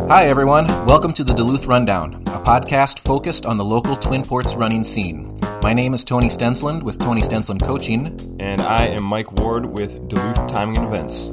Hi, everyone. Welcome to the Duluth Rundown, a podcast focused on the local Twin Ports running scene. My name is Tony Stensland with Tony Stensland Coaching. And I am Mike Ward with Duluth Timing and Events.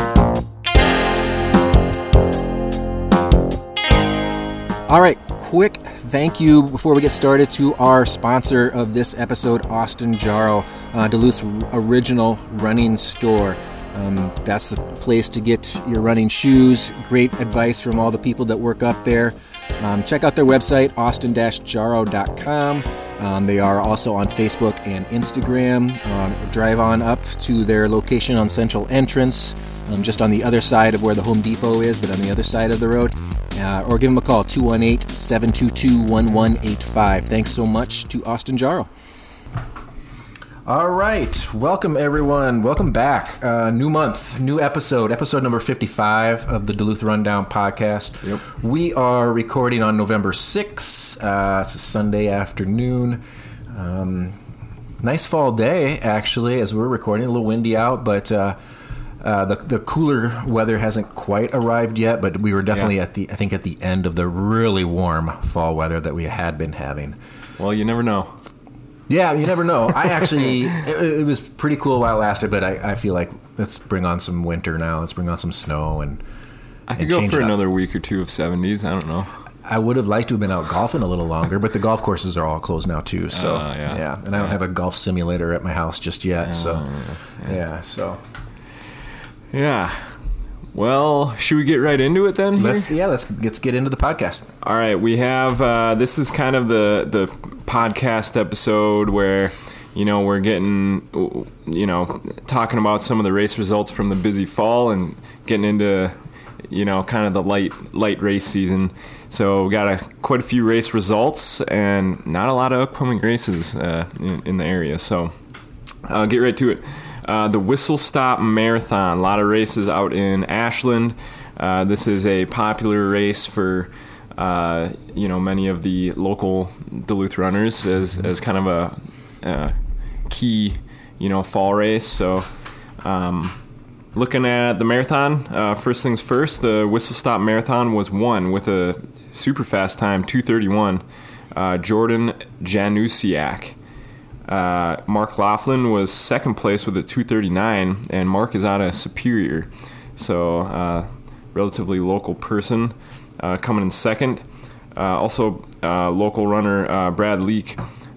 All right, quick thank you before we get started to our sponsor of this episode, Austin Jarrow, Duluth's original running store. That's the place to get your running shoes. Great advice from all the people that work up there. Check out their website, austin-jarrow.com. They are also on Facebook and Instagram. Drive on up to their location on Central Entrance, just on the other side of where the Home Depot is, but on the other side of the road. Or give them a call, 218-722-1185. Thanks so much to Austin Jarrow. All right. Welcome, everyone. Welcome back. New month, new episode number 55 of the Duluth Rundown podcast. Yep. We are recording on November 6th. It's a Sunday afternoon. Nice fall day, actually, as we're recording. A little windy out, but the cooler weather hasn't quite arrived yet, but we were definitely at the end of the really warm fall weather that we had been having. Well, you never know. Yeah, you never know. I actually, it was pretty cool while it lasted, but I feel like let's bring on some winter now. Let's bring on some snow and I could go for another week or two of 70s. I don't know. I would have liked to have been out golfing a little longer, but the golf courses are all closed now too. So yeah. And I don't have a golf simulator at my house just yet. Yeah. Well, should we get right into it then? Let's get into the podcast. All right, we have this is kind of the podcast episode where we're getting talking about some of the race results from the busy fall and getting into kind of the light race season. So we got quite a few race results and not a lot of upcoming races in the area. So get right to it. The Whistle Stop Marathon, a lot of races out in Ashland. This is a popular race for many of the local Duluth runners as kind of a key fall race. So looking at the marathon, first things first, the Whistle Stop Marathon was won with a super fast time, 2:31. Jordan Janusiak. Mark Laughlin was second place with a 2:39, and Mark is out of Superior, so relatively local person coming in second. Also, local runner Brad Leak,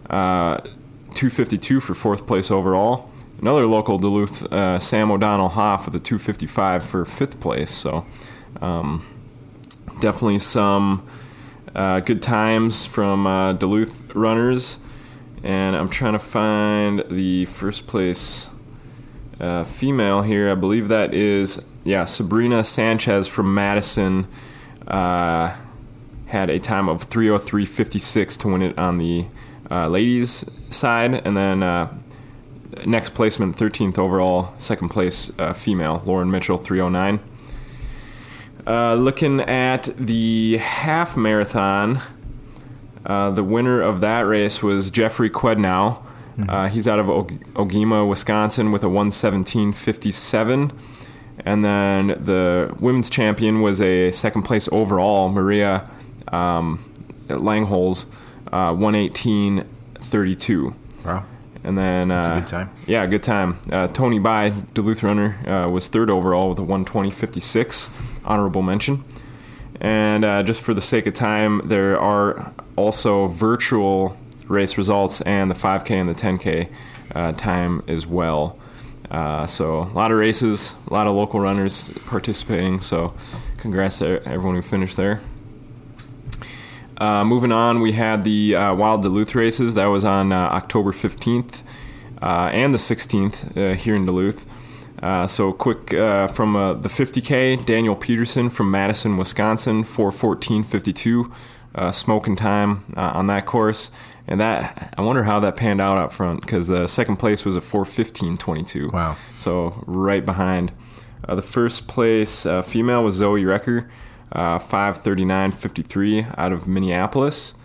2:52 for fourth place overall. Another local Duluth, Sam O'Donnell Hoff with a 2:55 for fifth place. So definitely some good times from Duluth runners. And I'm trying to find the first place female here. I believe that is, Sabrina Sanchez from Madison had a time of 3:03.56 to win it on the ladies' side. And then next placement, 13th overall, second place female, Lauren Mitchell, 3:09. Looking at the half marathon, the winner of that race was Jeffrey Quednow. He's out of Ogema, Wisconsin with a 1:17.57. And then the women's champion was a second place overall, Maria Langholz, 1:18.32. Wow. And then that's a good time. Yeah, good time. Tony Bai, Duluth runner, was third overall with a 1:20.56, honorable mention. And just for the sake of time, there are also virtual race results and the 5K and the 10K time as well. So a lot of races, a lot of local runners participating. So congrats to everyone who finished there. Moving on, we had the Wild Duluth races. That was on October 15th and the 16th here in Duluth. So quick from the 50K, Daniel Peterson from Madison, Wisconsin, 4:14.52, smoking time on that course. And that, I wonder how that panned out up front, because the second place was a 4:15.22. Wow. So right behind. The first place female was Zoe Recker, 5:39.53 out of Minneapolis.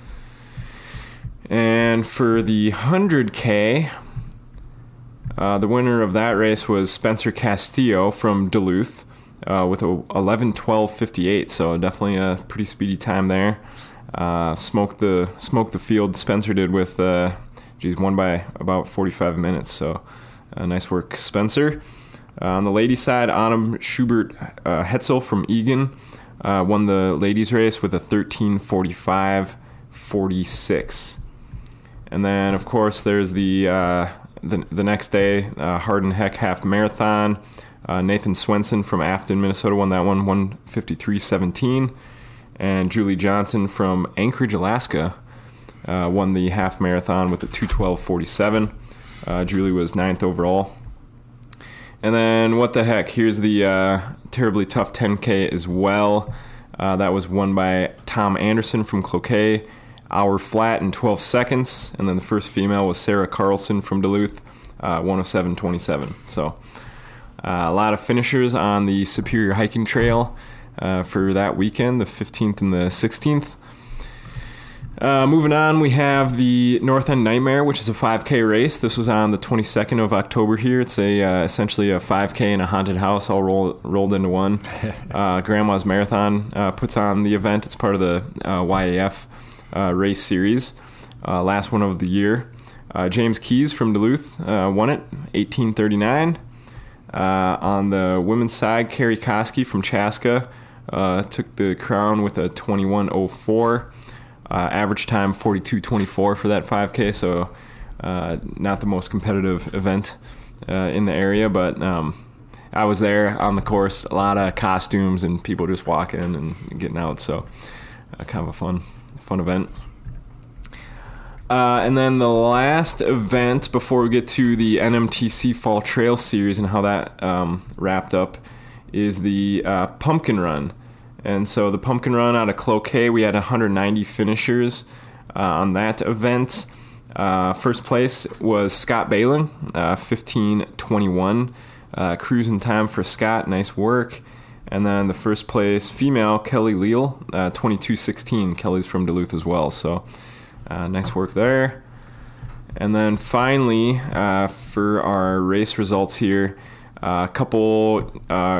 And for the 100K, the winner of that race was Spencer Castillo from Duluth, with a 11:12:58. So definitely a pretty speedy time there. Smoked the field. Spencer did with won by about 45 minutes. So nice work, Spencer. On the ladies' side, Autumn Schubert Hetzel from Egan won the ladies' race with a 13:45:46. And then, of course, there's the next day, Hardin Heck Half Marathon. Nathan Swenson from Afton, Minnesota won that one, 1:53:17. And Julie Johnson from Anchorage, Alaska won the half marathon with a 2:12:47. Julie was 9th overall. And then, what the heck, here's the terribly tough 10K as well. That was won by Tom Anderson from Cloquet, hour flat in 12 seconds. And then the first female was Sarah Carlson from Duluth, 1:07:27. So a lot of finishers on the Superior Hiking Trail for that weekend, the 15th and the 16th. Moving on, we have the North End Nightmare, which is a 5K race. This was on the 22nd of October here. It's essentially a 5K and a haunted house all rolled into one. Grandma's Marathon puts on the event. It's part of the YAF race series. Last one of the year. James Keys from Duluth won it, 18:39. On the women's side, Carrie Koski from Chaska took the crown with a 21:04. Average time 42:24 for that 5K, so not the most competitive event in the area, but I was there on the course. A lot of costumes and people just walking and getting out, so kind of a fun event. And then the last event before we get to the NMTC Fall Trail Series and how that wrapped up is the Pumpkin Run. And so the Pumpkin Run out of Cloquet, we had 190 finishers on that event. First place was Scott Balin, 15:21. Cruising time for Scott, nice work. And then the first place female, Kelly Leal, 22:16. Kelly's from Duluth as well, so nice work there. And then finally, for our race results here, a couple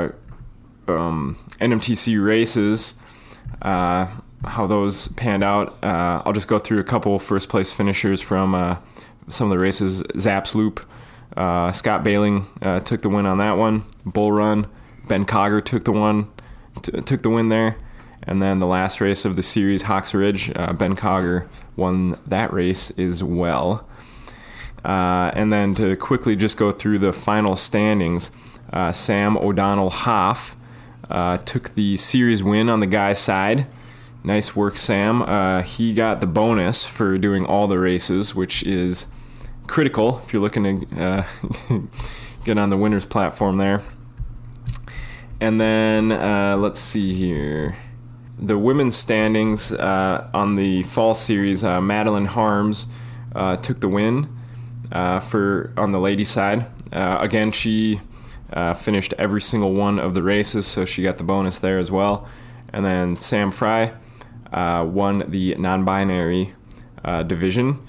NMTC races, how those panned out. I'll just go through a couple first place finishers from some of the races. Zaps Loop, Scott Baling took the win on that one. Bull Run, Ben Cogger took the win there. And then the last race of the series, Hawks Ridge, Ben Cogger won that race as well. And then to quickly just go through the final standings, Sam O'Donnell Hoff took the series win on the guy's side. Nice work, Sam. He got the bonus for doing all the races, which is critical if you're looking to get on the winner's platform there. And then let's see here. The women's standings on the fall series, Madeline Harms took the win on the ladies' side. Again, she finished every single one of the races, so she got the bonus there as well. And then Sam Fry won the non-binary division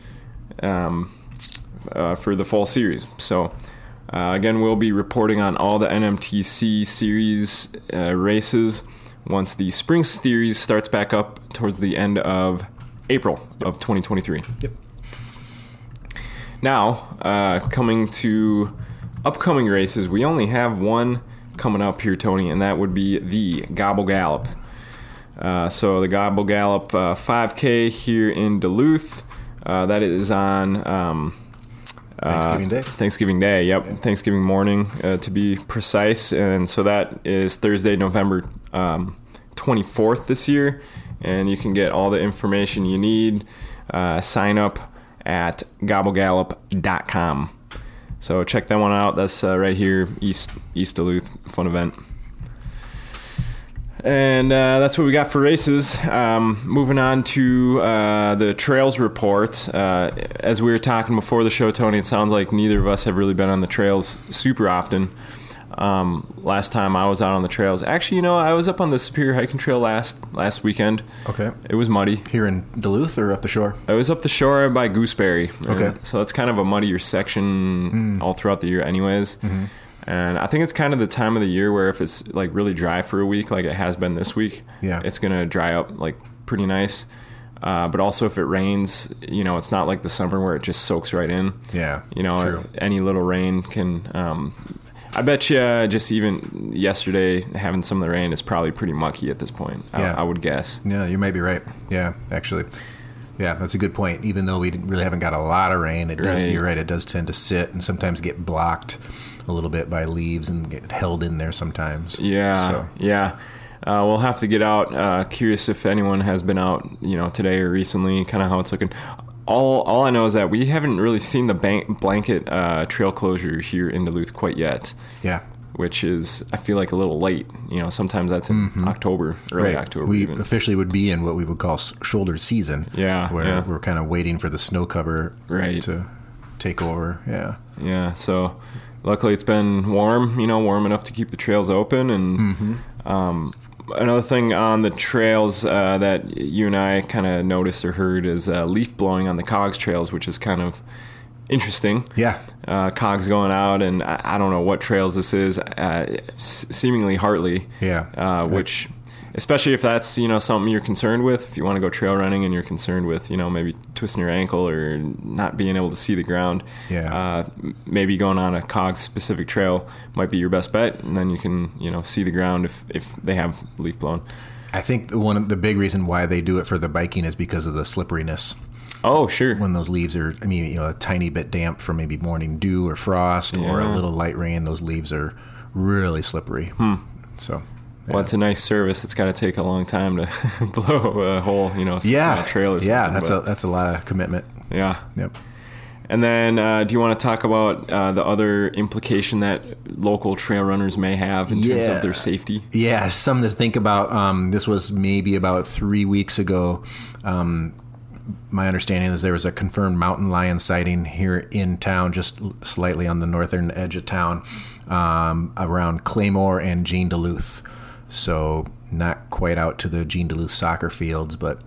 for the fall series. So again, we'll be reporting on all the NMTC series races once the spring series starts back up towards the end of April of 2023. Yep. Now, coming to upcoming races, we only have one coming up here, Tony, and that would be the Gobble Gallop. So the Gobble Gallop 5K here in Duluth, that is on Thanksgiving Day, yep. Thanksgiving morning, to be precise. And so that is Thursday, November 24th this year. And you can get all the information you need. Sign up at gobblegallop.com. So check that one out. That's right here, East Duluth, fun event. And that's what we got for races. Moving on to the trails report. As we were talking before the show, Tony, it sounds like neither of us have really been on the trails super often. Last time I was out on the trails, actually, I was up on the Superior Hiking Trail last weekend. Okay. It was muddy. Here in Duluth or up the shore? I was up the shore by Gooseberry. Okay. So that's kind of a muddier section all throughout the year anyways. Mm-hmm. And I think it's kind of the time of the year where if it's like really dry for a week, like it has been this week, it's going to dry up like pretty nice. But also if it rains, it's not like the summer where it just soaks right in. Yeah, true. Any little rain can, I bet you just even yesterday having some of the rain is probably pretty mucky at this point. I would guess. Yeah, you may be right. Yeah, actually. Yeah, that's a good point. Even though we really haven't got a lot of rain, you're right, it does tend to sit and sometimes get blocked a little bit by leaves and get held in there sometimes. Yeah, we'll have to get out. Curious if anyone has been out, today or recently, kind of how it's looking. All I know is that we haven't really seen the blanket trail closure here in Duluth quite yet. Yeah. Which is, I feel like, a little late. Sometimes that's in October, early October. We even. Officially would be in what we would call shoulder season. Yeah. Where we're kind of waiting for the snow cover to take over. Yeah. Yeah. So luckily it's been warm, warm enough to keep the trails open. And another thing on the trails that you and I kind of noticed or heard is leaf blowing on the Cogs trails, which is kind of interesting. Yeah. Cogs going out, and I don't know what trails this is, seemingly Hartley. Yeah. Which, especially if that's, something you're concerned with, if you want to go trail running and you're concerned with, maybe twisting your ankle or not being able to see the ground. Yeah. Maybe going on a Cogs specific trail might be your best bet, and then you can, see the ground if they have leaf blown. I think one of the big reason why they do it for the biking is because of the slipperiness. Oh, sure. When those leaves are, a tiny bit damp from maybe morning dew or frost or a little light rain, those leaves are really slippery. So, well, it's a nice service. It's got to take a long time to blow a whole, trail or something. Yeah, that's a lot of commitment. Yeah. Yep. And then, do you want to talk about the other implication that local trail runners may have in terms of their safety? Yeah, something to think about. This was maybe about 3 weeks ago. My understanding is there was a confirmed mountain lion sighting here in town, just slightly on the northern edge of town, around Claymore and Jean Duluth. So not quite out to the Jean Duluth soccer fields, but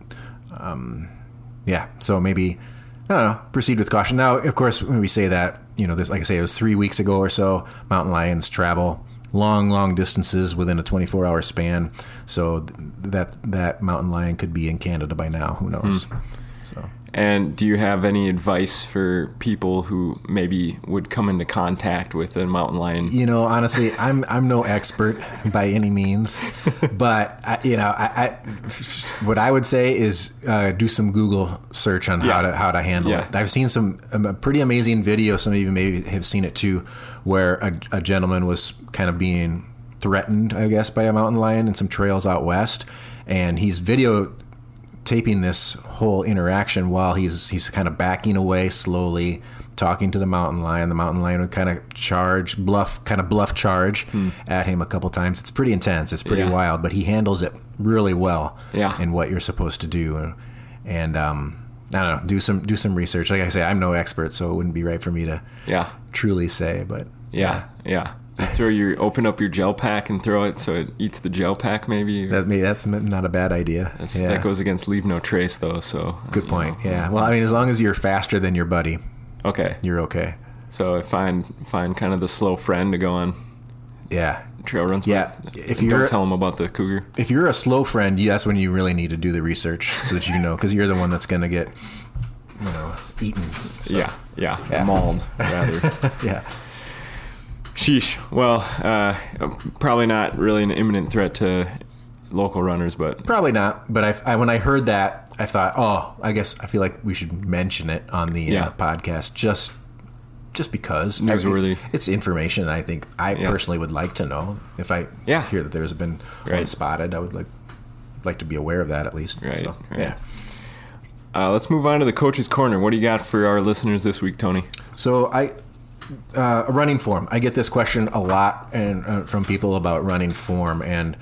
so maybe, I don't know, proceed with caution. Now, of course, when we say that, this, like I say, it was 3 weeks ago or so. Mountain lions travel long distances within a 24-hour span. So that mountain lion could be in Canada by now. Who knows? So. And do you have any advice for people who maybe would come into contact with a mountain lion? Honestly, I'm no expert by any means, but I what I would say is do some Google search on how to handle it. I've seen some pretty amazing videos. Some of you maybe have seen it too, where a gentleman was kind of being threatened, I guess, by a mountain lion in some trails out west, and he's videotaping this whole interaction while he's kind of backing away slowly, talking to the mountain lion. The mountain lion would kind of bluff charge at him a couple times. It's pretty intense. It's pretty wild, but he handles it really well in what you're supposed to do. And I don't know, do some research. Like I say, I'm no expert, so it wouldn't be right for me to truly say, but yeah. You open up your gel pack and throw it so it eats the gel pack, maybe. That's not a bad idea. That goes against leave no trace, though. So good point. Yeah. Well, as long as you're faster than your buddy, you're okay. So I find kind of the slow friend to go on. Trail runs. With. If don't tell them about the cougar. If you're a slow friend, that's when you really need to do the research so that because you're the one that's going to get, eaten. So. Yeah. Mauled rather. Yeah. Sheesh. Well, probably not really an imminent threat to local runners, but probably not. But when I heard that, I thought, I guess I feel like we should mention it on the podcast just because newsworthy. It's information I think I personally would like to know. If I hear that there's been one spotted, I would like to be aware of that at least. Right. So, right. Yeah. Let's move on to the Coach's Corner. What do you got for our listeners this week, Tony? So a running form. I get this question a lot from people about running form, and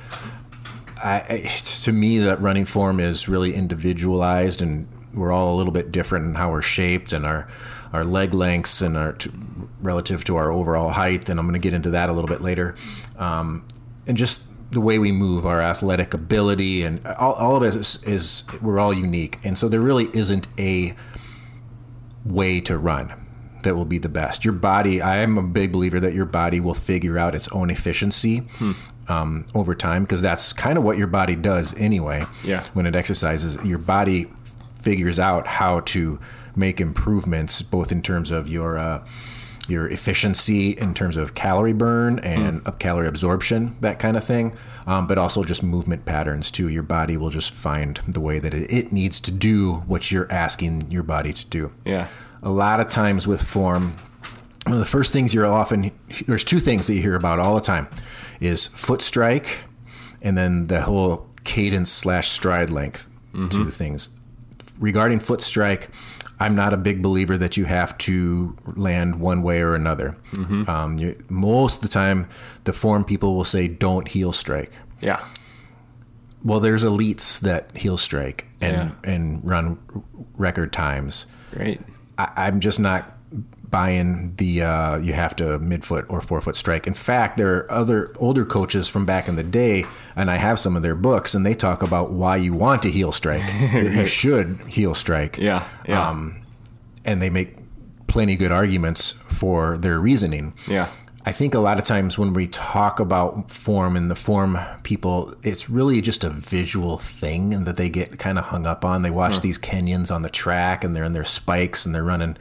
to me, that running form is really individualized, and we're all a little bit different in how we're shaped and our leg lengths and relative to our overall height. And I'm going to get into that a little bit later. And just the way we move, our athletic ability, and all of it is we're all unique, and so there really isn't a way to run. that will be the best. Your body, I am a big believer that your body will figure out its own efficiency over time, because that's kind of what your body does anyway. Yeah. When it exercises, your body figures out how to make improvements, both in terms of your efficiency, in terms of calorie burn and calorie absorption, that kind of thing, but also just movement patterns too. Your body will just find the way that it needs to do what you're asking your body to do. Yeah. A lot of times with form, one of the first things there's two things that you hear about all the time is foot strike, and then the whole cadence / stride length. Two things. Regarding foot strike, I'm not a big believer that you have to land one way or another. Most of the time, the form people will say, don't heel strike. Yeah. Well, there's elites that heel strike and run record times. Great. I'm just not buying the you have to midfoot or forefoot strike. In fact, there are other older coaches from back in the day, and I have some of their books, and they talk about why you want to heel strike. That you should heel strike. Yeah. And they make plenty good arguments for their reasoning. Yeah. I think a lot of times when we talk about form and the form people, it's really just a visual thing, and that they get kind of hung up on. They watch these Kenyans on the track, and they're in their spikes, and they're running,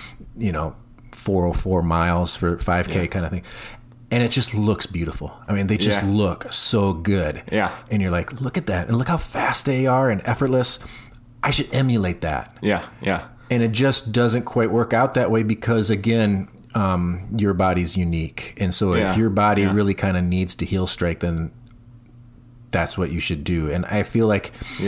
404 miles for 5K kind of thing. And it just looks beautiful. I mean, they just look so good. Yeah. And you're like, look at that. And look how fast they are and effortless. I should emulate that. Yeah. Yeah. And it just doesn't quite work out that way because, again, your body's unique. And so if your body really kind of needs to heel strike, then that's what you should do. And I feel like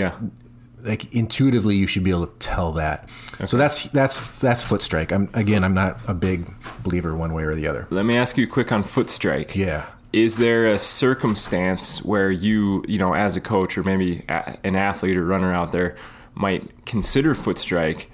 intuitively you should be able to tell that. Okay. So that's foot strike. I'm not a big believer one way or the other. Let me ask you quick on foot strike. Yeah. Is there a circumstance where you as a coach or maybe an athlete or runner out there might consider foot strike?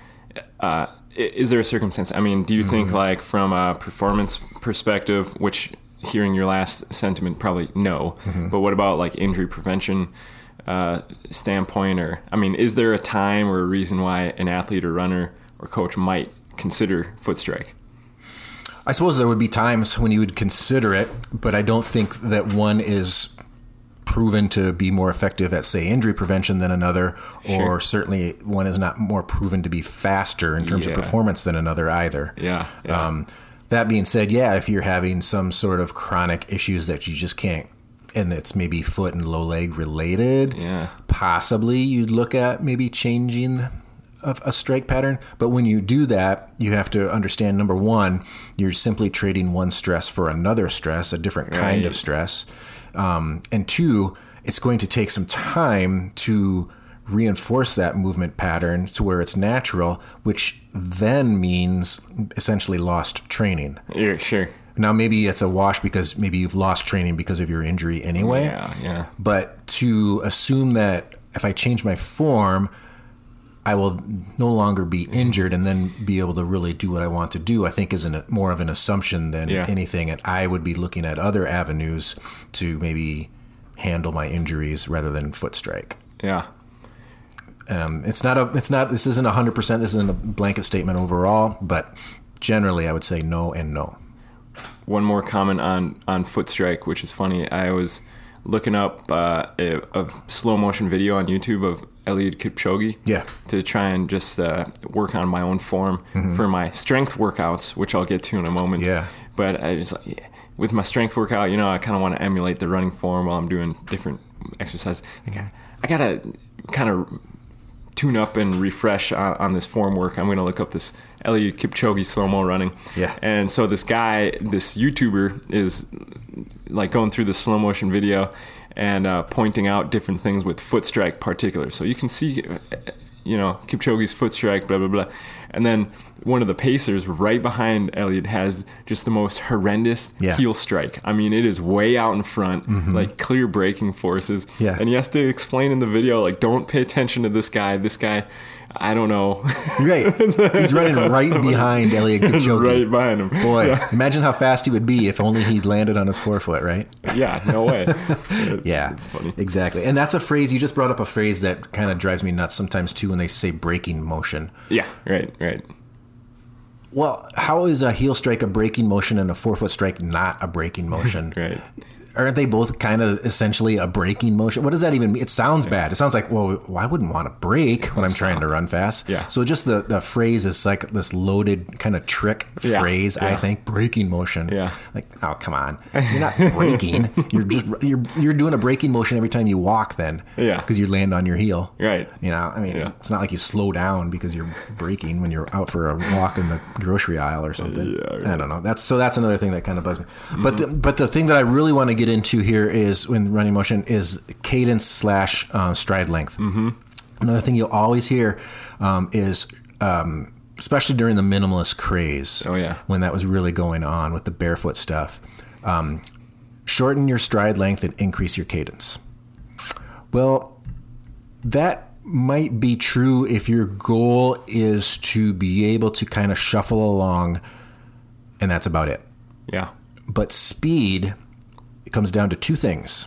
Is there a circumstance? I mean, do you think like from a performance perspective, which hearing your last sentiment, probably no, but what about like injury prevention standpoint? Or, I mean, is there a time or a reason why an athlete or runner or coach might consider foot strike? I suppose there would be times when you would consider it, but I don't think that one is proven to be more effective at, say, injury prevention than another, or certainly one is not more proven to be faster in terms of performance than another either. Yeah. That being said, if you're having some sort of chronic issues that you just can't, and it's maybe foot and low leg related, possibly you'd look at maybe changing a strike pattern. But when you do that, you have to understand, number one, you're simply trading one stress for another stress, a different kind of stress. And two, it's going to take some time to reinforce that movement pattern to where it's natural, which then means essentially lost training. Yeah, sure. Now, maybe it's a wash because maybe you've lost training because of your injury anyway. Yeah. But to assume that if I change my form, I will no longer be injured and then be able to really do what I want to do, I think is more of an assumption than anything. And I would be looking at other avenues to maybe handle my injuries rather than foot strike. Yeah. This isn't 100%, this isn't a blanket statement overall, but generally I would say no and no. One more comment on foot strike, which is funny. I was looking up a slow motion video on YouTube of Eliud Kipchoge to try and just work on my own form for my strength workouts, which I'll get to in a moment. Yeah. But I just with my strength workout, I kind of want to emulate the running form while I'm doing different exercises. I gotta kind of tune up and refresh on this form work. I'm going to look up this Eliud Kipchoge slow-mo running. Yeah. And so this guy, this YouTuber is like going through the slow motion video and pointing out different things with foot strike particular. So you can see, Kipchoge's foot strike, blah, blah, blah. And then one of the pacers right behind Eliud has just the most horrendous heel strike. I mean, it is way out in front, like clear braking forces. Yeah. And he has to explain in the video, like, don't pay attention to this guy. This guy, I don't know. Right. He's running right behind Eliud Kipchoge. Right behind him. Boy, imagine how fast he would be if only he landed on his forefoot, right? Yeah, no way. It's funny. Exactly. And that's a phrase, you just brought up a phrase that kind of drives me nuts sometimes too when they say braking motion. Yeah, right. Well, how is a heel strike a braking motion and a forefoot strike not a braking motion? Right. Aren't they both kind of essentially a braking motion? What does that even mean? It sounds bad. It sounds like, well, I wouldn't want to brake when I'm trying to run fast. Yeah. So just the phrase is like this loaded kind of trick phrase, I think. Braking motion. Yeah. Like, oh, come on. You're not braking. You're doing a braking motion every time you walk then. Yeah. Because you land on your heel. Right. I mean, it's not like you slow down because you're braking when you're out for a walk in the grocery aisle or something. Yeah, right. I don't know. That's another thing that kind of bugs me. But the thing that I really want to get into here is when running motion is cadence / stride length. Another thing you'll always hear is especially during the minimalist craze, when that was really going on with the barefoot stuff, shorten your stride length and increase your cadence. Well, that might be true if your goal is to be able to kind of shuffle along, and that's about it. Yeah. But speed, it comes down to two things: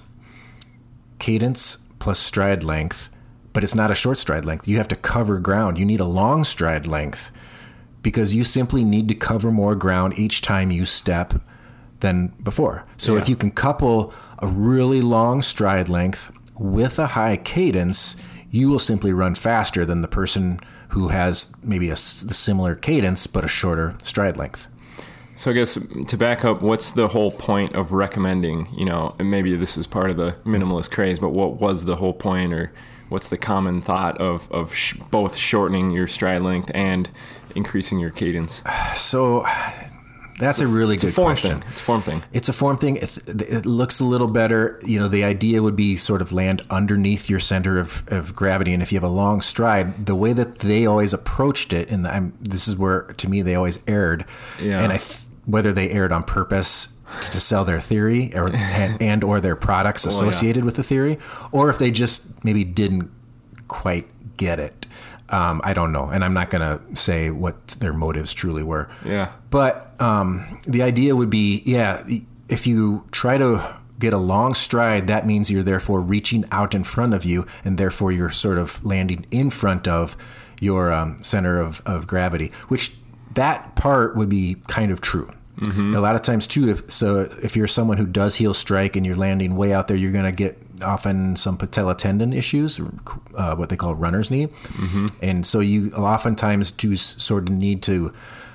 cadence plus stride length, but it's not a short stride length. You have to cover ground. You need a long stride length because you simply need to cover more ground each time you step than before. So if you can couple a really long stride length with a high cadence, you will simply run faster than the person who has maybe the similar cadence but a shorter stride length. So I guess to back up, what's the whole point of recommending, and maybe this is part of the minimalist craze, but what was the whole point, or what's the common thought of both shortening your stride length and increasing your cadence? So that's a really good question. It's a form thing. It's a form thing. It looks a little better. The idea would be sort of land underneath your center of gravity. And if you have a long stride, the way that they always approached it, and this is where, to me, they always erred. Yeah. And whether they erred on purpose to sell their theory or their products associated with the theory, or if they just maybe didn't quite get it. I don't know. And I'm not going to say what their motives truly were. Yeah. But the idea would be, if you try to get a long stride, that means you're therefore reaching out in front of you, and therefore you're sort of landing in front of your center of gravity, which that part would be kind of true. A lot of times too, if you're someone who does heel strike and you're landing way out there, you're going to get often some patella tendon issues, what they call runner's knee. And so you oftentimes do sort of need to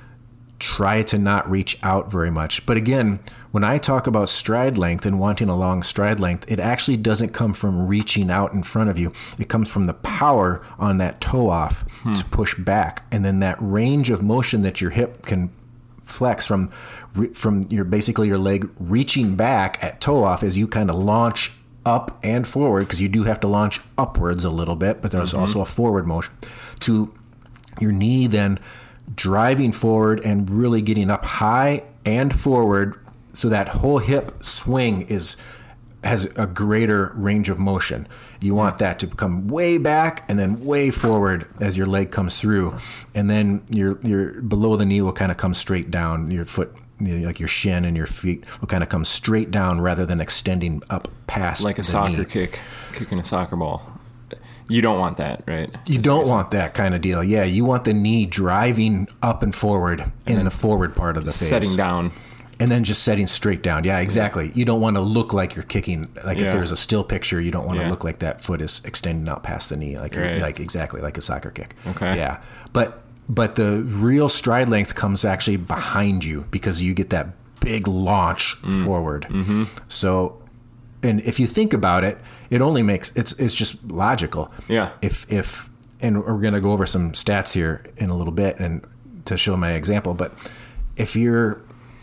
try to not reach out very much. But again, when I talk about stride length and wanting a long stride length, it actually doesn't come from reaching out in front of you. It comes from the power on that toe off to push back. And then that range of motion that your hip can flex from your leg reaching back at toe off as you kind of launch up and forward, because you do have to launch upwards a little bit, but there's also a forward motion to your knee, then driving forward and really getting up high and forward, so that whole hip swing has a greater range of motion. You want that to come way back and then way forward as your leg comes through, and then your below the knee will kind of come straight down. Your foot, like your shin and your feet, will kind of come straight down rather than extending up past like a soccer kick, kicking a soccer ball. You don't want that, right? You don't want that kind of deal. Yeah, you want the knee driving up and forward in the forward part of the face. Setting down. And then just setting straight down. Yeah, exactly. You don't want to look like you're kicking. Like if there's a still picture, you don't want to look like that foot is extending out past the knee, like exactly like a soccer kick. Okay. Yeah, but the real stride length comes actually behind you, because you get that big launch forward. So, and if you think about it, it only makes it's just logical. Yeah. If and we're gonna go over some stats here in a little bit and to show my example, but if you're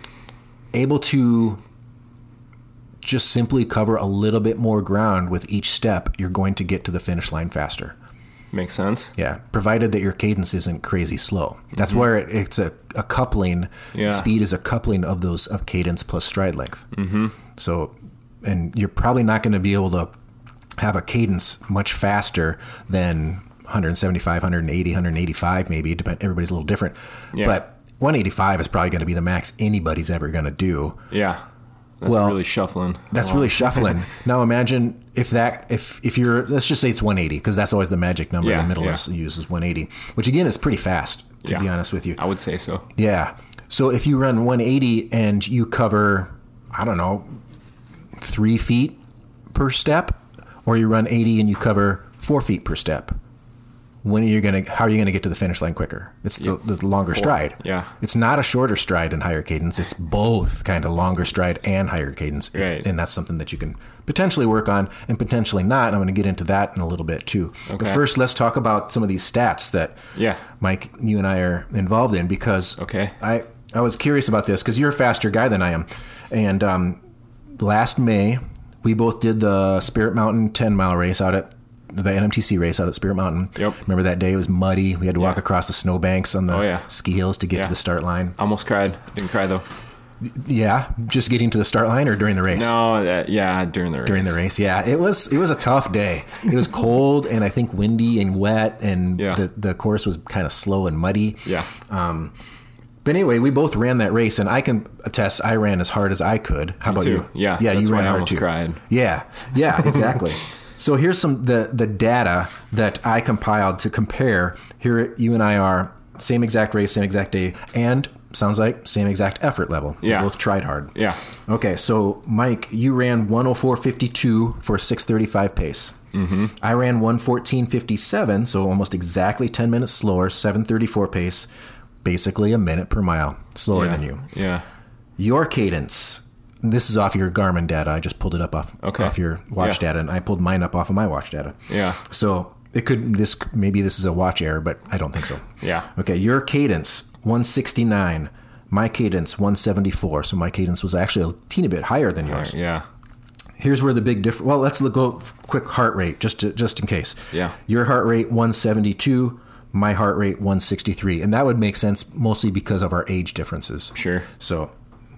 able to just simply cover a little bit more ground with each step, you're going to get to the finish line faster. Makes sense. Yeah, provided that your cadence isn't crazy slow. That's where it's a coupling. Yeah. Speed is a coupling of cadence plus stride length. So, and you're probably not going to be able to have a cadence much faster than 175, 180, 185 maybe. Everybody's a little different. Yeah. But 185 is probably going to be the max anybody's ever going to do. Yeah. That's really shuffling. That's really shuffling. Now imagine if you're, let's just say it's 180, because that's always the magic number. The middle uses 180, which again is pretty fast. to be honest with you. I would say so. Yeah. So if you run 180 and you cover, I don't know, 3 feet per step, or you run 80 and you cover 4 feet per step, how are you going to get to the finish line quicker? It's the longer stride. Yeah. It's not a shorter stride and higher cadence. It's both kind of longer stride and higher cadence. Right. And that's something that you can potentially work on and potentially not. I'm going to get into that in a little bit too. Okay. But first, let's talk about some of these stats that Mike, you and I are involved in, because I was curious about this because you're a faster guy than I am. And last May, we both did the Spirit Mountain 10-mile race out at the NMTC race out at Spirit Mountain. Yep. Remember that day? It was muddy. We had to walk across the snowbanks on the ski hills to get to the start line. Almost cried. Didn't cry though. Yeah, just getting to the start line or during the race? No, during the race. During the race, yeah. It was a tough day. It was cold and I think windy and wet, and the course was kind of slow and muddy. Yeah. But anyway, we both ran that race, and I can attest I ran as hard as I could. How about you? Yeah, yeah, that's you ran why I hard almost too. Cried. Yeah, exactly. So here's some the data that I compiled to compare. Here you and I are same exact race, same exact day, and sounds like same exact effort level. Yeah. We both tried hard. Yeah. Okay, so Mike, you ran 104.52 for a 6:35 pace. Mm-hmm. I ran 114.57, so almost exactly 10 minutes slower, 7:34 pace, basically a minute per mile slower than you. Yeah. Your cadence. This is off your Garmin data. I just pulled it up off your watch data, and I pulled mine up off of my watch data. Yeah. So maybe this is a watch error, but I don't think so. Yeah. Okay, your cadence 169, my cadence 174. So my cadence was actually a teeny bit higher than yours. Yeah. Here's where the big difference. Well, let's go quick heart rate just in case. Yeah. Your heart rate 172. My heart rate 163, and that would make sense mostly because of our age differences. Sure. So,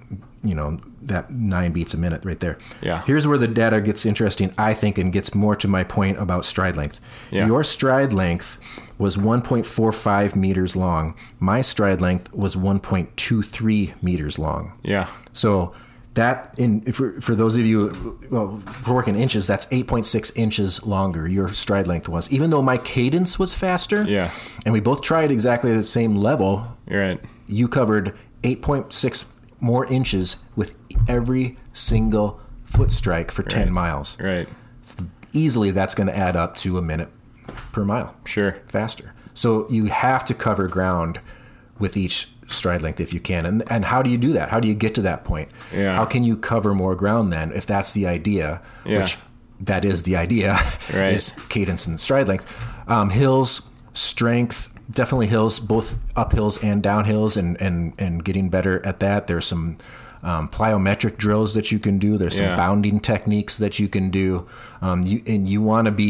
that 9 beats a minute right there. Yeah. Here's where the data gets interesting, I think, and gets more to my point about stride length. Yeah. Your stride length was 1.45 meters long. My stride length was 1.23 meters long. Yeah. So that, for those of you, well, for working inches, that's 8.6 inches longer. Your stride length was, even though my cadence was faster. Yeah. And we both tried exactly the same level. You're right. You covered 8.6 more inches with every single foot strike for 10 miles. Right. Easily, that's going to add up to a minute per mile. Sure. Faster. So you have to cover ground with each stride length if you can. And how do you do that? How do you get to that point? Yeah. How can you cover more ground then, if that's the idea, which that is the idea, is cadence and stride length. Hills, strength, definitely hills, both uphills and downhills, and getting better at that. There's some plyometric drills that you can do. There's some bounding techniques that you can do. You want to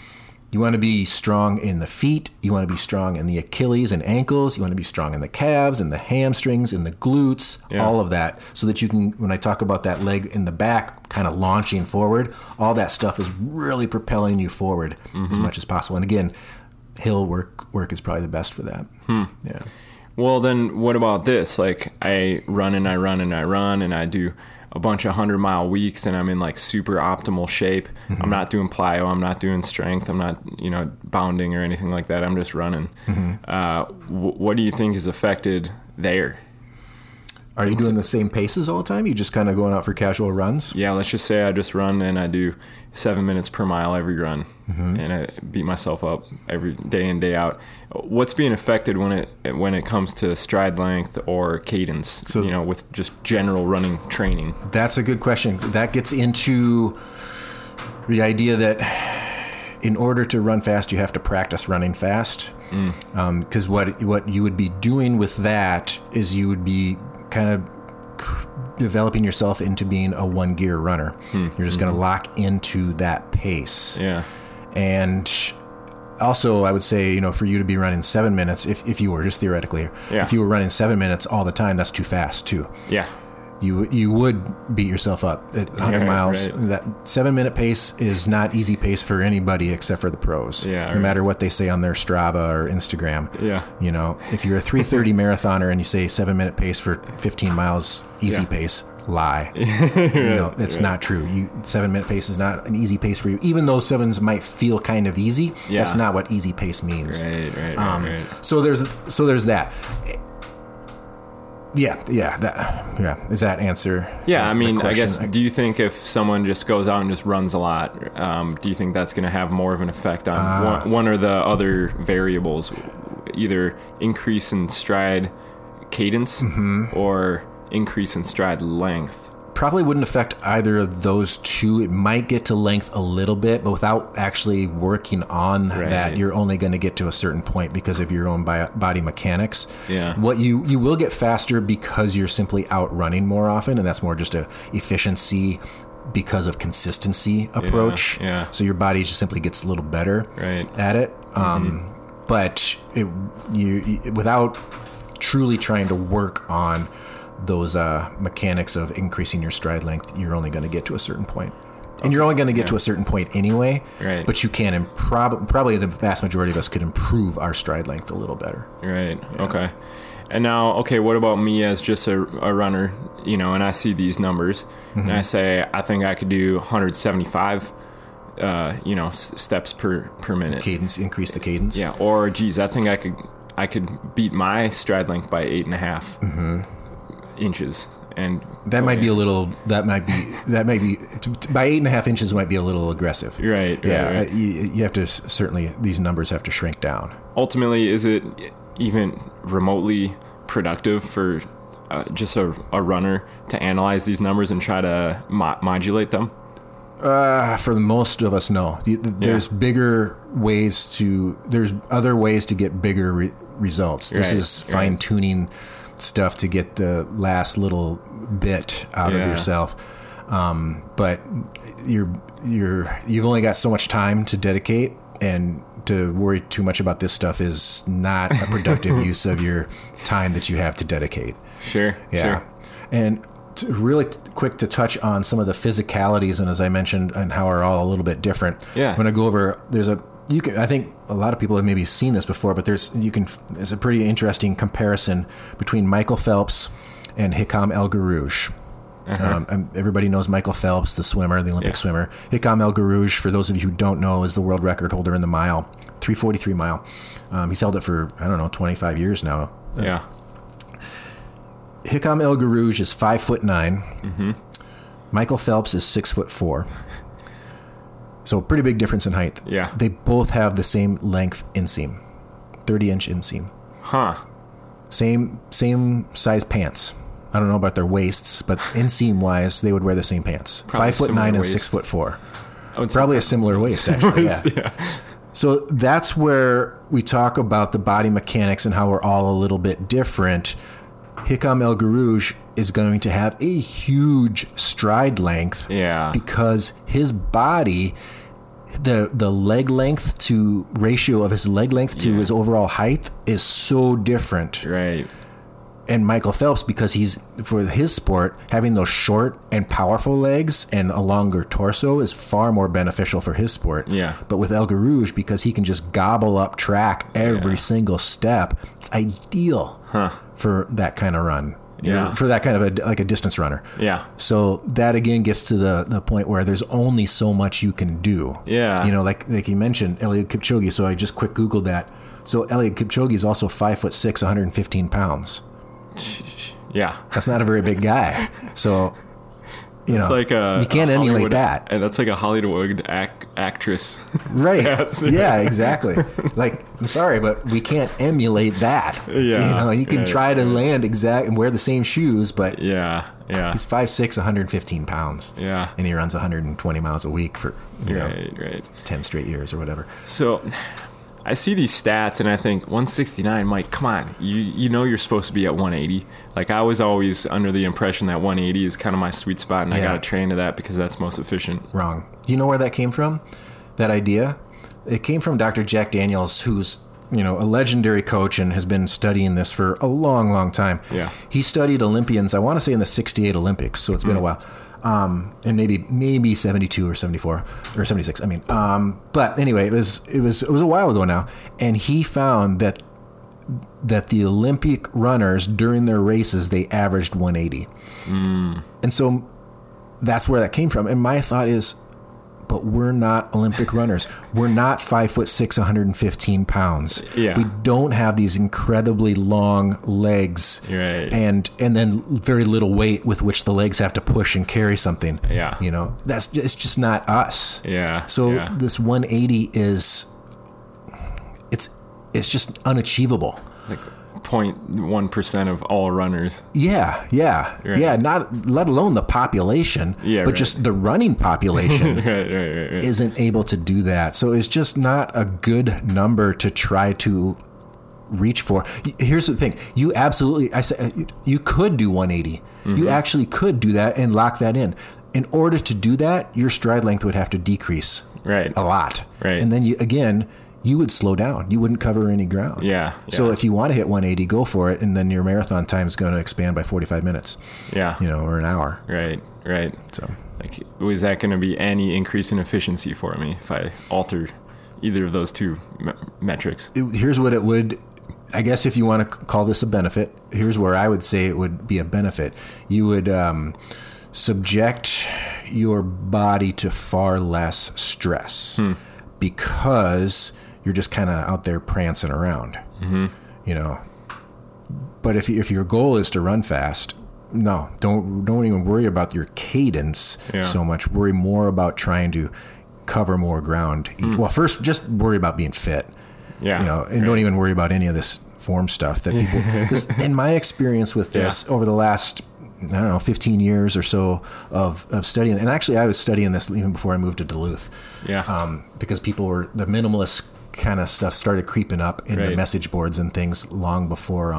be strong in the feet. You want to be strong in the Achilles and ankles. You want to be strong in the calves and the hamstrings and the glutes, all of that, so that you can, when I talk about that leg in the back kind of launching forward, all that stuff is really propelling you forward as much as possible. And again, hill work is probably the best for that. Yeah. Well, then what about this? Like, I run and I do a bunch of 100-mile weeks, and I'm in like super optimal shape. Mm-hmm. I'm not doing plyo. I'm not doing strength. I'm not, bounding or anything like that. I'm just running. Mm-hmm. What do you think is affected there? Are you doing the same paces all the time? You just kind of going out for casual runs? Yeah, let's just say I just run and I do 7 minutes per mile every run, and I beat myself up every day in, day out. What's being affected when it comes to stride length or cadence? So, with just general running training. That's a good question. That gets into the idea that in order to run fast, you have to practice running fast. Because what you would be doing with that is you would be kind of developing yourself into being a one-gear runner. You're just going to lock into that pace. Yeah. And also, I would say, for you to be running 7 minutes, if you were, just theoretically, if you were running 7 minutes all the time, that's too fast too. Yeah. You would beat yourself up at 100 miles. Right. That 7-minute pace is not easy pace for anybody except for the pros. Yeah, no matter what they say on their Strava or Instagram. Yeah. If you're a 3:30 marathoner and you say 7-minute pace for 15 miles, easy pace, lie. It's not true. 7-minute pace is not an easy pace for you, even though 7s might feel kind of easy. Yeah. That's not what easy pace means. Right. So there's that. Does that answer? Yeah, I mean, I guess, question? do you think if someone just goes out and just runs a lot, do you think that's going to have more of an effect on one or the other variables, either increase in stride cadence or increase in stride length? Probably wouldn't affect either of those two. It might get to length a little bit, but without actually working on that, you're only going to get to a certain point because of your own body mechanics. Yeah. What you will get faster because you're simply out running more often, and that's more just a efficiency because of consistency approach. Yeah. So your body just simply gets a little better at it. But you without truly trying to work on those mechanics of increasing your stride length, you're only going to get to a certain point. And you're only going to get to a certain point anyway. Right. But you can probably the vast majority of us could improve our stride length a little better. Right. Yeah. Okay. And now, what about me as just a runner, and I see these numbers and I say, I think I could do 175, steps per minute. Cadence, increase the cadence. Yeah. Or, geez, I think I could beat my stride length by 8.5 inches. And that might be by 8.5 inches might be a little aggressive. Right. You have to certainly, these numbers have to shrink down. Ultimately, is it even remotely productive for just a runner to analyze these numbers and try to modulate them? For most of us, no. There's there's other ways to get bigger results. This is fine tuning stuff to get the last little bit out of yourself. But you've only got so much time to dedicate, and to worry too much about this stuff is not a productive use of your time that you have to dedicate. Sure. And really quick to touch on some of the physicalities, and as I mentioned, and how are all a little bit different. Yeah. I'm going to go over. I think a lot of people have maybe seen this before, but there's a pretty interesting comparison between Michael Phelps and Hikam El Guerrouj. Everybody knows Michael Phelps, the swimmer, the Olympic swimmer. Hikam El Guerrouj, for those of you who don't know, is the world record holder in the mile, 3:43 mile. He's held it for 25 years now. Yeah. Hikam El Guerrouj is 5'9". Michael Phelps is 6'4". So pretty big difference in height. Yeah. They both have the same length inseam, 30-inch inseam. Huh. Same size pants. I don't know about their waists, but inseam wise, they would wear the same pants. 5'9" and 6'4". Probably a similar waist, actually. Yeah. So that's where we talk about the body mechanics and how we're all a little bit different. Hikam El Guerrouj is going to have a huge stride length because his body, the leg length to ratio of his leg length to his overall height is so different. Right. And Michael Phelps, because he's, for his sport, having those short and powerful legs and a longer torso is far more beneficial for his sport. Yeah. But with El Guerrouj, because he can just gobble up track every single step, it's ideal for that kind of run. Yeah. For that kind of a distance runner. Yeah. So that again gets to the point where there's only so much you can do. Yeah. Like you mentioned, Eliud Kipchoge. So I just quick Googled that. So Eliud Kipchoge is also 5'6", 115 pounds. Yeah. That's not a very big guy. So, it's like you can't emulate that. And that's like a Hollywood actress. Right. Stats. Yeah, exactly. Like, I'm sorry, but we can't emulate that. Yeah. You can try to land exact and wear the same shoes, but he's 5'6", 115 pounds. Yeah. And he runs 120 miles a week for 10 straight years or whatever. So I see these stats and I think 169, Mike, come on. You're supposed to be at 180. Like, I was always under the impression that 180 is kind of my sweet spot, and I got to train to that because that's most efficient. Wrong. Do you know where that came from? That idea? It came from Dr. Jack Daniels, who's, a legendary coach and has been studying this for a long, long time. Yeah. He studied Olympians, I want to say in the 68 Olympics, so it's been a while. And maybe 72 or 74 or 76. But anyway, it was a while ago now, and he found that that the Olympic runners during their races, they averaged 180. And so that's where that came from. And my thought is, but we're not Olympic runners. We're not 5'6", 115 pounds. Yeah. We don't have these incredibly long legs, Right. and then very little weight with which the legs have to push and carry something. Yeah. You know, it's just not us. Yeah. So yeah. this 180 is, it's just unachievable. Like 0.1% of all runners. Yeah. Right. Yeah. Not let alone the population, Yeah, but right. just the running population Right. isn't able to do that. So it's just not a good number to try to reach for. Here's the thing. You absolutely, I said, you could do 180. You actually could do that and lock that in. In order to do that, your stride length would have to decrease Right. a lot. Right. And then you would slow down. You wouldn't cover any ground. Yeah. So if you want to hit 180, go for it. And then your marathon time is going to expand by 45 minutes, Yeah. or an hour. Right. So Like, was that going to be any increase in efficiency for me if I altered either of those two metrics? here's what it would, I guess if you want to call this a benefit, here's where I would say it would be a benefit. You would subject your body to far less stress because you're just kind of out there prancing around, But if your goal is to run fast, no, don't even worry about your cadence so much. Worry more about trying to cover more ground. Well, first, just worry about being fit. Yeah. And don't even worry about any of this form stuff that people, because in my experience with this over the last, 15 years or so of studying, and actually I was studying this even before I moved to Duluth. Yeah. Because the minimalist kind of stuff started creeping up in the message boards and things long before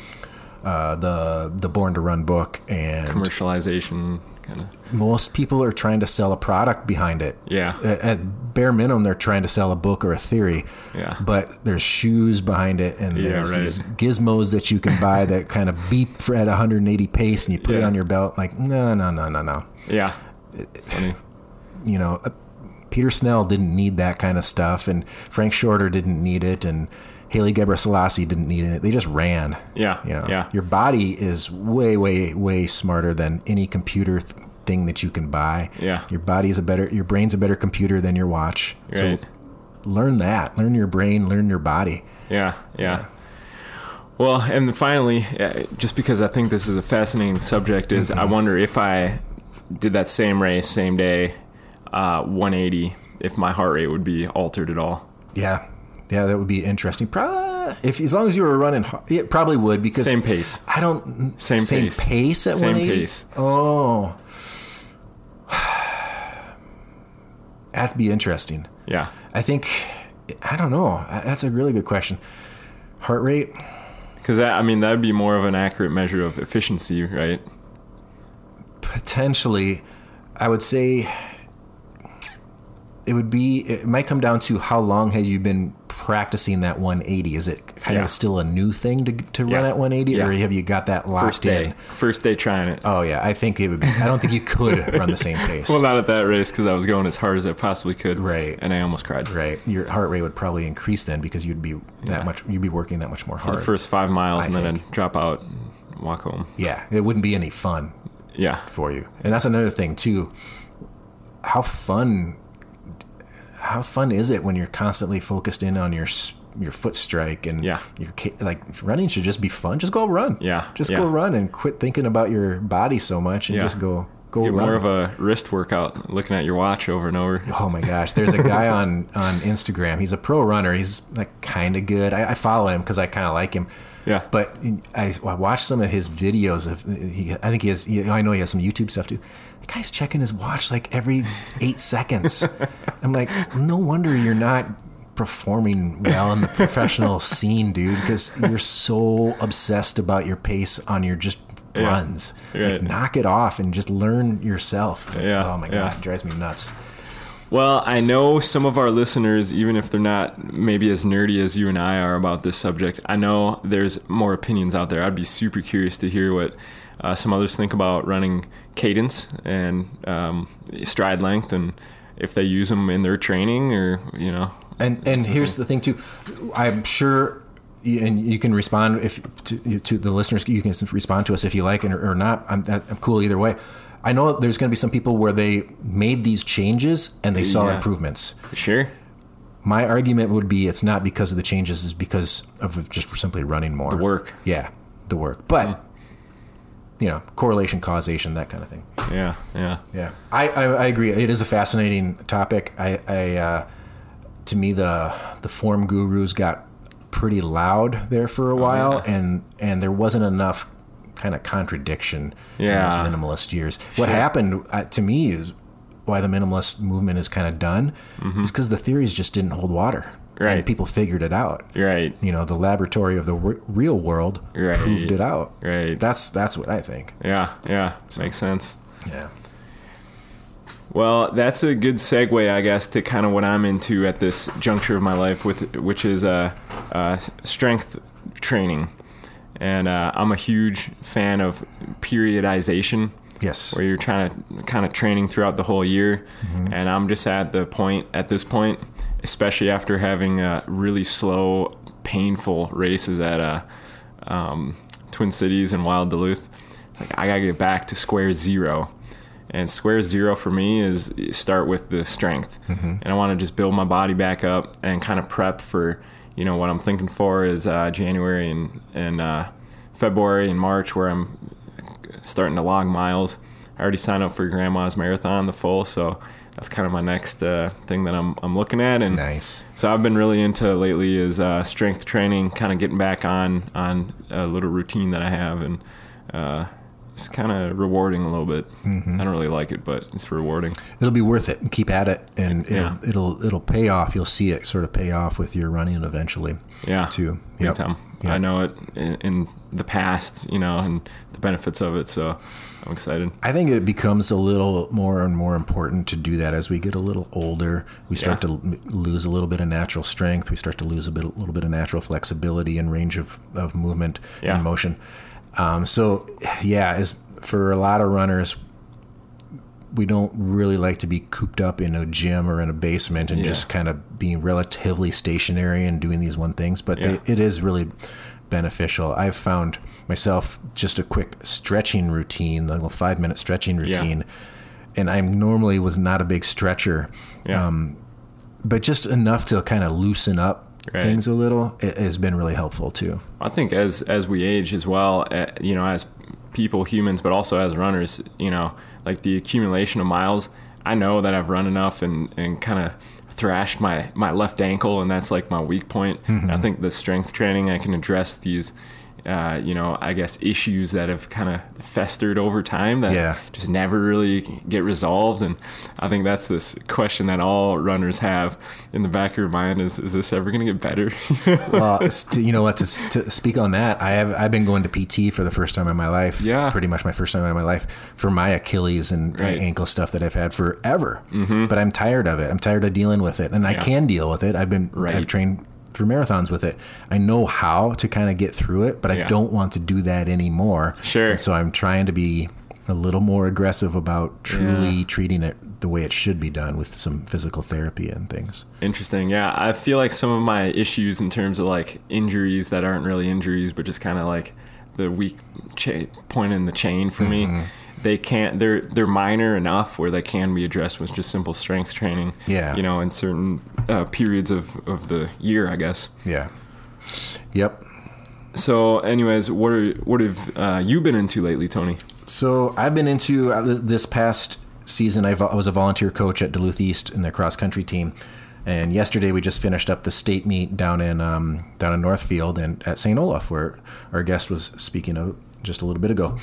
the Born to Run book and commercialization kind of. Most people are trying to sell a product behind it. Yeah. At bare minimum, they're trying to sell a book or a theory. Yeah. But there's shoes behind it, and there's these gizmos that you can buy that kind of beep at 180 pace, and you put it on your belt. Like, no. Yeah. Funny. Peter Snell didn't need that kind of stuff, and Frank Shorter didn't need it, and Haile Gebrselassie didn't need it. They just ran. Yeah. Your body is way, way, way smarter than any computer thing that you can buy. Yeah. Your brain's a better computer than your watch. Right. So learn that. Learn your brain, learn your body. Yeah. Well, and finally, just because I think this is a fascinating subject, is I wonder if I did that same race, same day, 180, if my heart rate would be altered at all. Yeah, that would be interesting. As long as you were running, it probably would, because same pace. Same pace at 180. Pace. Oh, that'd be interesting. Yeah, I don't know. That's a really good question. Heart rate, because that'd be more of an accurate measure of efficiency, right? Potentially, I would say. It might come down to how long have you been practicing that 180? Is it kind of still a new thing to run at 180, or have you got that locked in? First day trying it. Oh yeah, I think it would be. I don't think you could run the same pace. Well, not at that race, because I was going as hard as I possibly could. Right. And I almost cried. Right. Your heart rate would probably increase then, because you'd be you'd be working that much more hard. For the first 5 miles, and then I'd drop out and walk home. Yeah, it wouldn't be any fun. Yeah. For you, and that's another thing too. How fun is it when you're constantly focused in on your foot strike, and running should just be fun. Just go run. Go run and quit thinking about your body so much, and just go Get run. more of a wrist workout looking at your watch over and over. Oh my gosh, there's a guy on Instagram. He's a pro runner. He's like kind of good. I follow him because I kind of like him. Yeah. But I watched some of his videos I know he has some YouTube stuff too. The guy's checking his watch like every 8 seconds. I'm like, no wonder you're not performing well in the professional scene, dude, because you're so obsessed about your pace on your just runs. Right. Like, knock it off and just learn yourself. Yeah. Oh my God, it drives me nuts. Well, I know some of our listeners, even if they're not maybe as nerdy as you and I are about this subject, I know there's more opinions out there. I'd be super curious to hear what some others think about running cadence and stride length, and if they use them in their training, or, And here's the thing too. I'm sure and you can respond to the listeners. You can respond to us if you like it or not. I'm cool either way. I know there's going to be some people where they made these changes and they saw improvements. Sure. My argument would be it's not because of the changes, it's because of just simply running more. The work. Yeah, the work. But, correlation, causation, that kind of thing. Yeah. I agree. It is a fascinating topic. To me, the form gurus got pretty loud there for a while, and there wasn't enough kind of contradiction in those minimalist years. What happened to me is why the minimalist movement is kind of done is because the theories just didn't hold water. Right. And people figured it out. Right. The laboratory of the real world proved it out. Right. That's what I think. Yeah. Makes sense. Yeah. Well, that's a good segue, I guess, to kind of what I'm into at this juncture of my life, which is strength training. And I'm a huge fan of periodization. Yes. Where you're trying to kind of training throughout the whole year. And I'm just at this point, especially after having really slow, painful races at Twin Cities and Wild Duluth. It's like I got to get back to square zero. And square zero for me is start with the strength. And I want to just build my body back up and kind of prep for, what I'm thinking for is January and February and March, where I'm starting to log miles. I already signed up for Grandma's Marathon, the full, so that's kind of my next thing that I'm looking at. And nice. So I've been really into lately is strength training, kind of getting back on a little routine that I have, and it's kind of rewarding a little bit. I don't really like it, but it's rewarding. It'll be worth it. Keep at it, and it'll pay off. You'll see it sort of pay off with your running eventually. Yeah, too. Big time. Yep. I know it in the past, and the benefits of it. So I'm excited. I think it becomes a little more and more important to do that as we get a little older. We start to lose a little bit of natural strength. We start to lose a little bit of natural flexibility and range of movement and motion. As for a lot of runners, we don't really like to be cooped up in a gym or in a basement and just kind of being relatively stationary and doing these one things. But it is really beneficial. I've found myself just a quick stretching routine, a little 5-minute stretching routine. And I normally was not a big stretcher, but just enough to kind of loosen up things a little. It has been really helpful too. I think as we age as well, as people, humans, but also as runners, like the accumulation of miles, I know that I've run enough and kind of thrashed my left ankle, and that's like my weak point. And I think the strength training, I can address these I guess issues that have kind of festered over time that just never really get resolved. And I think that's this question that all runners have in the back of your mind is this ever going to get better? Well, you know what, to speak on that, I've been going to PT for the first time in my life. Pretty much my first time in my life for my Achilles and ankle stuff that I've had forever. But I'm tired of it. I'm tired of dealing with it. And I can deal with it. I've trained for marathons with it. I know how to kind of get through it, but I don't want to do that anymore. Sure. And so I'm trying to be a little more aggressive about truly treating it the way it should be done with some physical therapy and things. Interesting. Yeah. I feel like some of my issues in terms of like injuries that aren't really injuries, but just kind of like the weak point in the chain for me, they're minor enough where they can be addressed with just simple strength training. In certain periods of the year, I guess. Yep. So anyways, what have you been into lately, Tony? So I've been into this past season. I was a volunteer coach at Duluth East in their cross country team, and yesterday we just finished up the state meet down in Northfield and at St. Olaf, where our guest was speaking of just a little bit ago.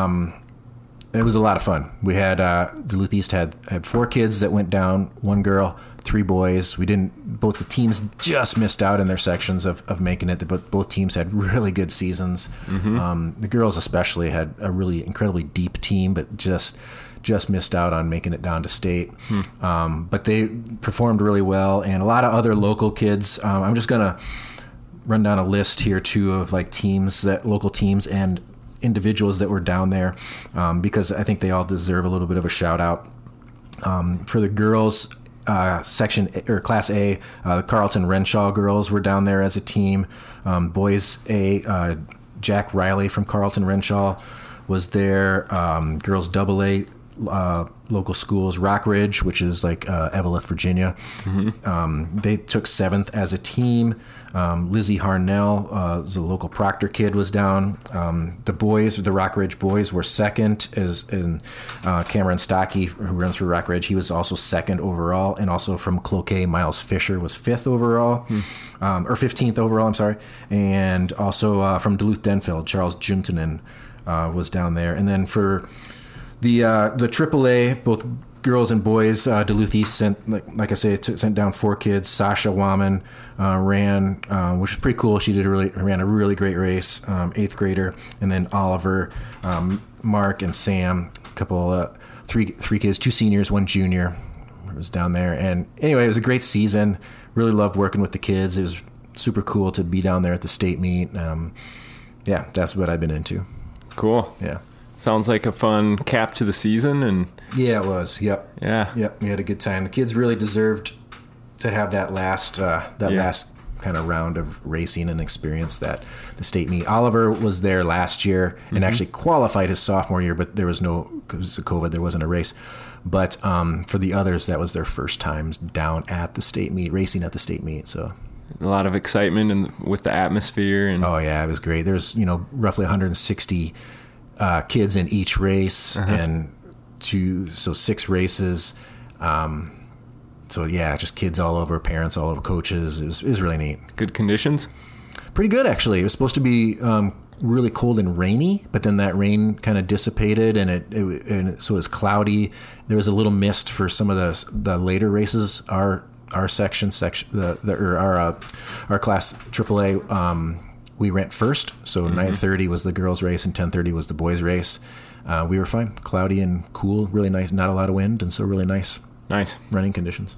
It was a lot of fun. We had Duluth East had 4 kids that went down, 1 girl, 3 boys. Both the teams just missed out in their sections of making it, but both teams had really good seasons. The girls especially had a really incredibly deep team, but just missed out on making it down to state. But they performed really well, and a lot of other local kids. I'm just going to run down a list here too of like local teams and individuals that were down there, because I think they all deserve a little bit of a shout out. For the girls, section or Class A, the Carlton Renshaw girls were down there as a team. Boys A, Jack Riley from Carlton Renshaw was there. Girls Double A, local schools, Rock Ridge, which is like Eveleth, Virginia. They took 7th as a team. Lizzie Harnell, the local Proctor kid, was down. The boys, the Rock Ridge boys, were 2nd. Cameron Stockey, who runs for Rock Ridge, he was also 2nd overall. And also from Cloquet, Miles Fisher was 5th overall, or 15th overall, I'm sorry. And also from Duluth Denfeld, Charles Juntonen was down there. And then for the AAA, both girls and boys, Duluth East sent, like I say, sent down 4 kids. Sasha Waman ran, which was pretty cool. She ran a really great race, 8th grader, and then Oliver, Mark, and Sam, a couple, three kids, 2 seniors, 1 junior, was down there. And anyway, it was a great season. Really loved working with the kids. It was super cool to be down there at the state meet. Yeah, that's what I've been into. Cool. Yeah. Sounds like a fun cap to the season. And yeah, it was. Yep. Yeah. Yep. We had a good time. The kids really deserved to have that last last kind of round of racing and experience that the state meet. Oliver was there last year and actually qualified his sophomore year, but there was because of COVID, there wasn't a race. But for the others, that was their first times down at the state meet, racing at the state meet. So a lot of excitement with the atmosphere. And oh yeah, it was great. There's roughly 160 kids in each race, and 6 races. So yeah, just kids all over, parents all over, coaches. It was really neat. Good conditions? Pretty good, actually. It was supposed to be really cold and rainy, but then that rain kind of dissipated, and so it was cloudy. There was a little mist for some of the later races. Our section, our class AAA. We ran first, so 9:30 was the girls' race and 10:30 was the boys' race. We were fine, cloudy and cool, really nice, not a lot of wind, and so really nice running conditions.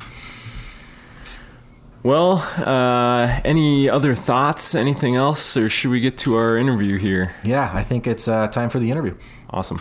Well, any other thoughts, anything else, or should we get to our interview here? Yeah, I think it's time for the interview. Awesome.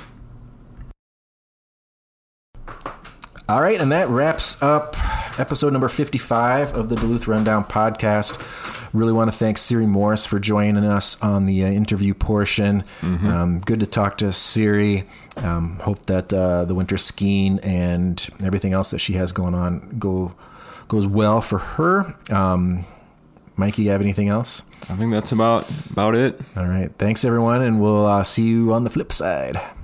All right, and that wraps up episode number 55 of the Duluth Rundown podcast. Really want to thank Siri Morris for joining us on the interview portion. Good to talk to Siri. Hope that the winter skiing and everything else that she has going on goes well for her. Mikey, you have anything else? I think that's about it. All right. Thanks, everyone, and we'll see you on the flip side.